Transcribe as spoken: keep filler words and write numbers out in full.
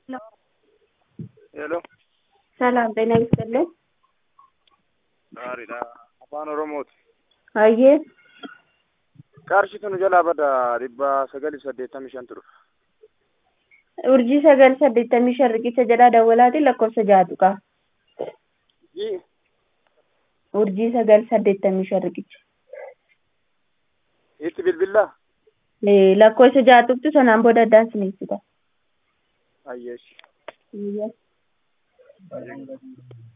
Hello. ሰላም ጤና ይስጥልኝ። Gaariidha. Afaan Oromooti. Hayyee Qarshiitu nu jalaa bada dhibba sagalii saddeettamii shan ture. urjii sagal saddeettamii shan riqicha jedhaa dawwalaati lakkoofsa ja'atu qaba. Ji Urjii sagal saddeettamii shan riqicha. itti bilbillaa? Eh, lakkoofsa ja'atuftu sanaan booda addaan sineessita. Ayyeesh. Hayyee. Ayyeesh.